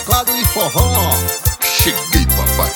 teclado e forró. Cheguei, papai.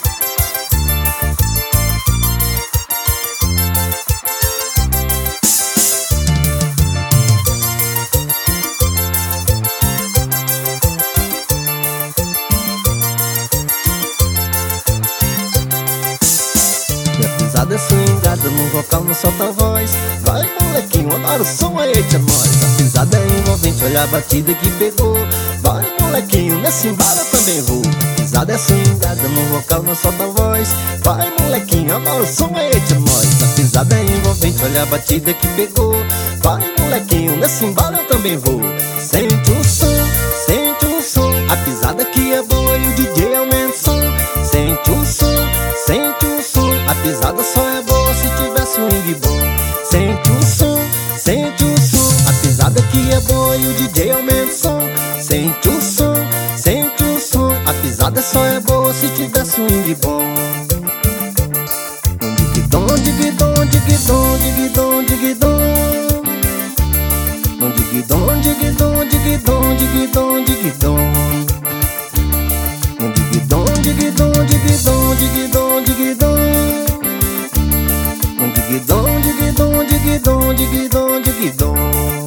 Minha pisada é swingada, no vocal não solta a voz. Vai molequinho, adoro o som, aí é nós. A pisada é envolvente, olha a batida que pegou. Vai molequinho, nesse embalo eu também vou. A pisada é swingada, no vocal não solta a voz. Vai molequinho, adoro o som, aí é nós. A pisada é envolvente, olha a batida que pegou. Vai molequinho, nesse embalo eu também vou. Sente o som, sente o som. A pisada aqui é boa e o DJ aumenta o som. Sente o som, sente o som. A pisada só é boa se tiver swing bom. Sente o som, sente o som. A pisada aqui é boa e o DJ aumenta o som. Sente o som, sente o som. A pisada só é boa se tiver swing bom. Digidom, digidom, digidom, digidom, digidom. Digidom, digidom, digidom, digidom, digidom. Digidom, digidom, digidom, digidom, digidom. Digidom, digidom, digidom, digidom, digidom.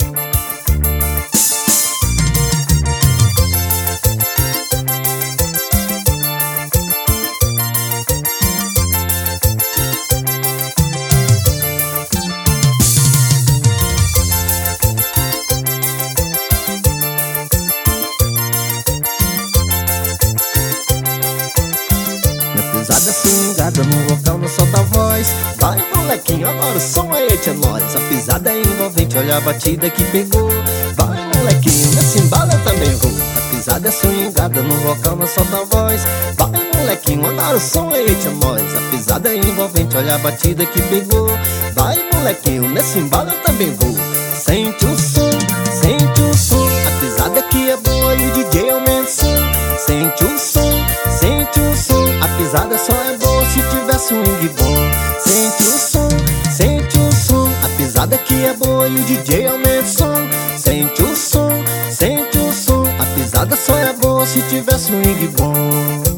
Pisada swingada, no vocal não solta a voz. Vai molequinho, agora o som é esse, é nóis. A pisada é envolvente, olha a batida que pegou. Vai molequinho, nesse embalo eu também vou. A pisada é swingada, no vocal não solta a voz. Vai molequinho, agora o som é esse, é nóis. A pisada é envolvente, olha a batida que pegou. Vai molequinho, nesse embalo eu também vou. Sente o som, sente o som. A pisada aqui é boa e o DJ aumenta o som. Sente o som, sente o som. A pisada só é boa se tiver swing bom. Sente o som, sente o som. A pisada aqui é boa e o DJ aumenta o som. Sente o som, sente o som. A pisada só é boa se tiver swing bom.